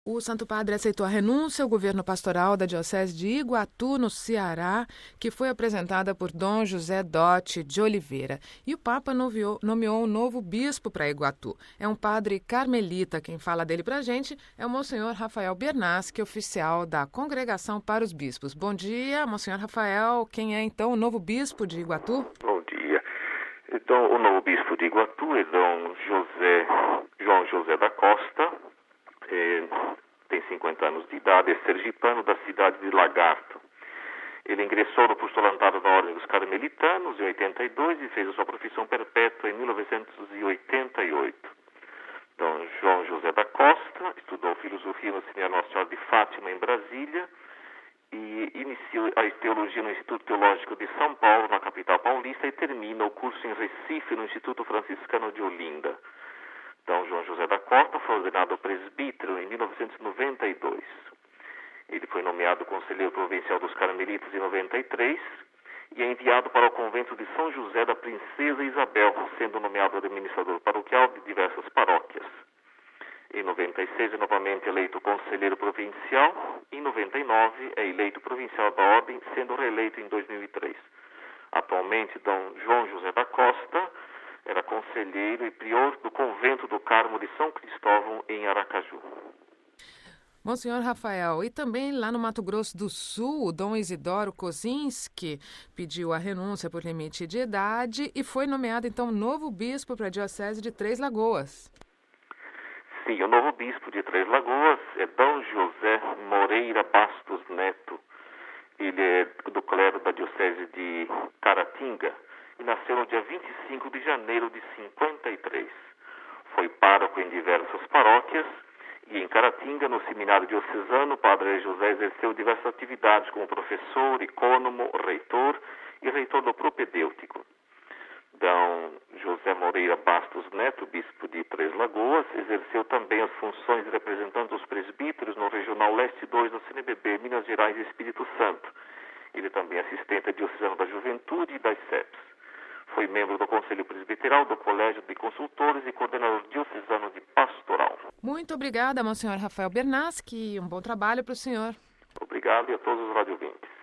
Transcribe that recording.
O Santo Padre aceitou a renúncia ao governo pastoral da Diocese de Iguatu, no Ceará, que foi apresentada por Dom José Dotti de Oliveira. E o Papa nomeou um novo bispo para Iguatu. É um padre carmelita. Quem fala dele para a gente é o Monsenhor Rafael Bernaschi, oficial da Congregação para os Bispos. Bom dia, Monsenhor Rafael. Quem é, então, o novo bispo de Iguatu? Bom dia. Então, o novo bispo de Iguatu é Dom João José da Costa. Tem 50 anos de idade, é sergipano da cidade de Lagarto. Ele ingressou no postulantado da Ordem dos Carmelitanos em 82 e fez a sua profissão perpétua em 1988. Dom João José da Costa estudou filosofia no Seminário Nossa Senhora de Fátima, em Brasília, e iniciou a teologia no Instituto Teológico de São Paulo, na capital paulista, e termina o curso em Recife, no Instituto Franciscano de Olinda. Dom João José da Costa foi ordenado presbítero em 1992. Ele foi nomeado conselheiro provincial dos Carmelitas em 93 e é enviado para o convento de São José da Princesa Isabel, sendo nomeado administrador paroquial de diversas paróquias. Em 96 é novamente eleito conselheiro provincial. Em 99 é eleito provincial da Ordem, sendo reeleito em 2003. Atualmente, Dom João José da Costa era conselheiro e prior do convento do Carmo de São Cristóvão, em Aracaju. Monsenhor Rafael, e também lá no Mato Grosso do Sul, o Dom Isidoro Kozinski pediu a renúncia por limite de idade e foi nomeado, então, novo bispo para a Diocese de Três Lagoas. Sim, o novo bispo de Três Lagoas é Dom José Moreira Bastos Neto. Ele é do clero da Diocese de Caratinga e nasceu no dia 25 de janeiro de 53. Foi pároco em diversas paróquias e em Caratinga, no seminário diocesano, o padre José exerceu diversas atividades como professor, icônomo, reitor e reitor do propedêutico. Dom José Moreira Bastos Neto, bispo de Três Lagoas, exerceu também as funções de representante dos presbíteros no Regional Leste 2 da CNBB, Minas Gerais e Espírito Santo. Ele também é assistente diocesano da Juventude e das SEPs. Foi membro do Conselho Presbiteral, do Colégio de Consultores e coordenador diocesano de Pastoral. Muito obrigada, Monsenhor Rafael Bernaschi, e um bom trabalho para o senhor. Obrigado e a todos os radiovintes.